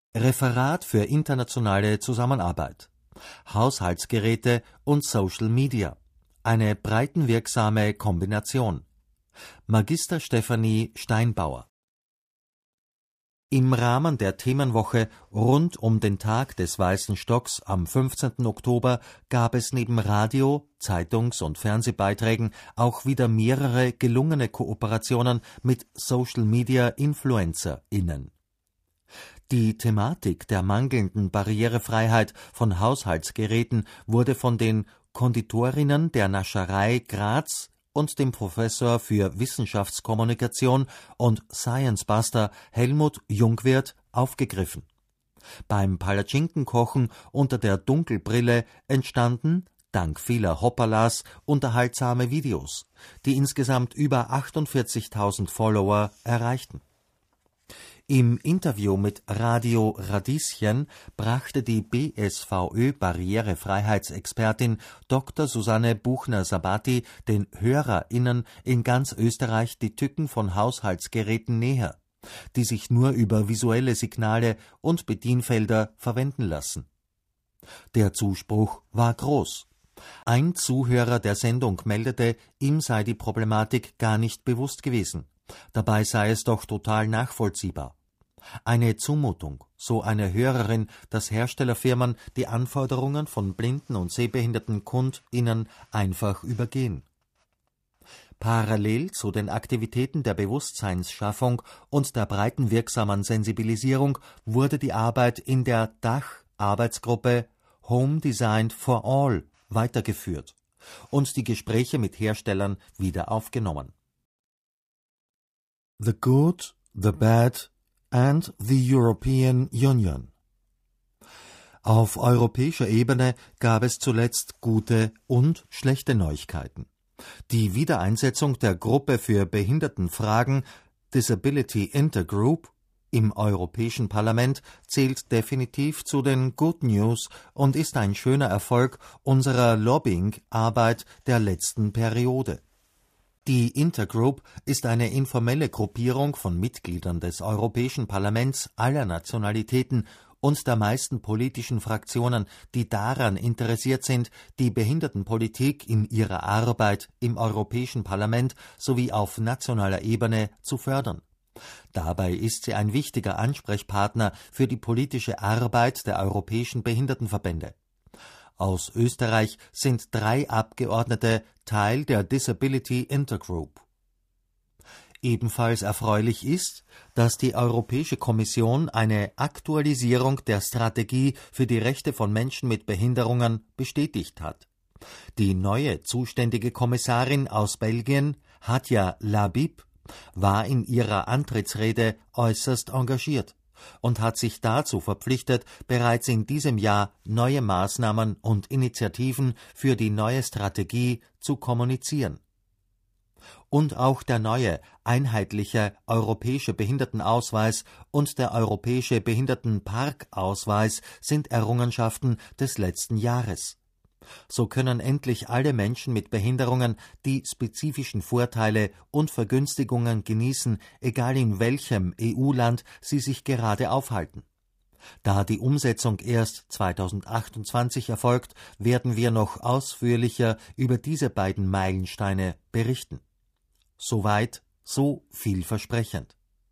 Referat für internationale Zusammenarbeit, Haushaltsgeräte und Social Media, eine breitenwirksame Kombination. Magister Stefanie Steinbauer. Im Rahmen der Themenwoche rund um den Tag des Weißen Stocks am 15. Oktober gab es neben Radio-, Zeitungs- und Fernsehbeiträgen auch wieder mehrere gelungene Kooperationen mit Social-Media-InfluencerInnen. Die Thematik der mangelnden Barrierefreiheit von Haushaltsgeräten wurde von den Konditorinnen der Nascherei Graz und dem Professor für Wissenschaftskommunikation und Science-Buster Helmut Jungwirth aufgegriffen. Beim Palatschinkenkochen unter der Dunkelbrille entstanden, dank vieler Hoppalas, unterhaltsame Videos, die insgesamt über 48.000 Follower erreichten. Im Interview mit Radio Radieschen brachte die BSVÖ-Barrierefreiheitsexpertin Dr. Susanne Buchner-Sabati den HörerInnen in ganz Österreich die Tücken von Haushaltsgeräten näher, die sich nur über visuelle Signale und Bedienfelder verwenden lassen. Der Zuspruch war groß. Ein Zuhörer der Sendung meldete, ihm sei die Problematik gar nicht bewusst gewesen. Dabei sei es doch total nachvollziehbar. Eine Zumutung, so eine Hörerin, dass Herstellerfirmen die Anforderungen von blinden und sehbehinderten KundInnen einfach übergehen. Parallel zu den Aktivitäten der Bewusstseinsschaffung und der breitenwirksamen Sensibilisierung wurde die Arbeit in der Dach-Arbeitsgruppe Home Designed for All weitergeführt und die Gespräche mit Herstellern wieder aufgenommen. The Good, the Bad and the European Union. Auf europäischer Ebene gab es zuletzt gute und schlechte Neuigkeiten. Die Wiedereinsetzung der Gruppe für Behindertenfragen Disability Intergroup im Europäischen Parlament zählt definitiv zu den Good News und ist ein schöner Erfolg unserer Lobbying-Arbeit der letzten Periode. Die Intergroup ist eine informelle Gruppierung von Mitgliedern des Europäischen Parlaments aller Nationalitäten und der meisten politischen Fraktionen, die daran interessiert sind, die Behindertenpolitik in ihrer Arbeit im Europäischen Parlament sowie auf nationaler Ebene zu fördern. Dabei ist sie ein wichtiger Ansprechpartner für die politische Arbeit der europäischen Behindertenverbände. Aus Österreich sind 3 Abgeordnete Teil der Disability Intergroup. Ebenfalls erfreulich ist, dass die Europäische Kommission eine Aktualisierung der Strategie für die Rechte von Menschen mit Behinderungen bestätigt hat. Die neue zuständige Kommissarin aus Belgien, Hadja Labib, war in ihrer Antrittsrede äußerst engagiert und hat sich dazu verpflichtet, bereits in diesem Jahr neue Maßnahmen und Initiativen für die neue Strategie zu kommunizieren. Und auch der neue, einheitliche europäische Behindertenausweis und der europäische Behindertenparkausweis sind Errungenschaften des letzten Jahres. So können endlich alle Menschen mit Behinderungen die spezifischen Vorteile und Vergünstigungen genießen, egal in welchem EU-Land sie sich gerade aufhalten. Da die Umsetzung erst 2028 erfolgt, werden wir noch ausführlicher über diese beiden Meilensteine berichten. Soweit, so vielversprechend.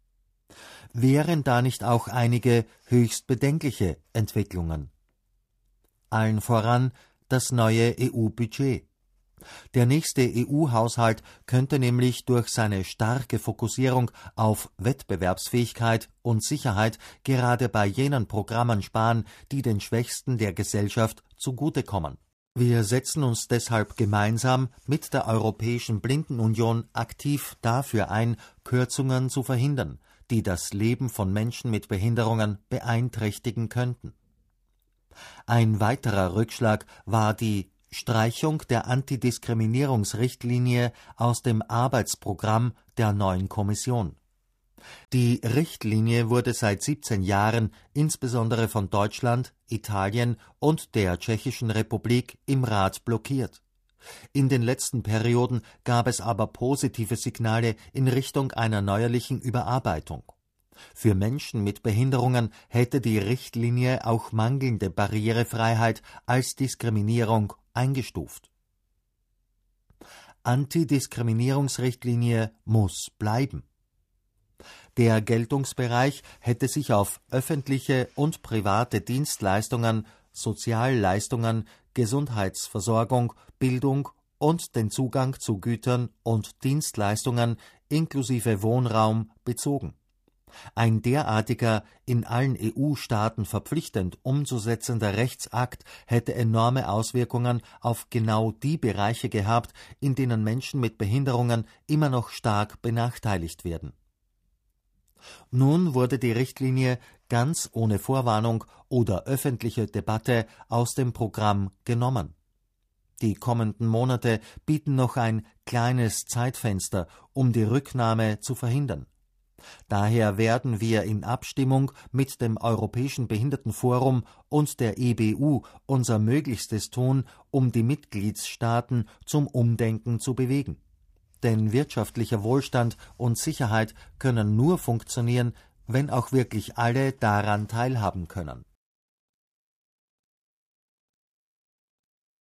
Wären da nicht auch einige höchst bedenkliche Entwicklungen? Allen voran das neue EU-Budget. Der nächste EU-Haushalt könnte nämlich durch seine starke Fokussierung auf Wettbewerbsfähigkeit und Sicherheit gerade bei jenen Programmen sparen, die den Schwächsten der Gesellschaft zugutekommen. Wir setzen uns deshalb gemeinsam mit der Europäischen Blindenunion aktiv dafür ein, Kürzungen zu verhindern, die das Leben von Menschen mit Behinderungen beeinträchtigen könnten. Ein weiterer Rückschlag war die Streichung der Antidiskriminierungsrichtlinie aus dem Arbeitsprogramm der neuen Kommission. Die Richtlinie wurde seit 17 Jahren insbesondere von Deutschland, Italien und der Tschechischen Republik im Rat blockiert. In den letzten Perioden gab es aber positive Signale in Richtung einer neuerlichen Überarbeitung. Für Menschen mit Behinderungen hätte die Richtlinie auch mangelnde Barrierefreiheit als Diskriminierung eingestuft. Antidiskriminierungsrichtlinie muss bleiben. Der Geltungsbereich hätte sich auf öffentliche und private Dienstleistungen, Sozialleistungen, Gesundheitsversorgung, Bildung und den Zugang zu Gütern und Dienstleistungen inklusive Wohnraum bezogen. Ein derartiger, in allen EU-Staaten verpflichtend umzusetzender Rechtsakt hätte enorme Auswirkungen auf genau die Bereiche gehabt, in denen Menschen mit Behinderungen immer noch stark benachteiligt werden. Nun wurde die Richtlinie ganz ohne Vorwarnung oder öffentliche Debatte aus dem Programm genommen. Die kommenden Monate bieten noch ein kleines Zeitfenster, um die Rücknahme zu verhindern. Daher werden wir in Abstimmung mit dem Europäischen Behindertenforum und der EBU unser Möglichstes tun, um die Mitgliedstaaten zum Umdenken zu bewegen. Denn wirtschaftlicher Wohlstand und Sicherheit können nur funktionieren, wenn auch wirklich alle daran teilhaben können.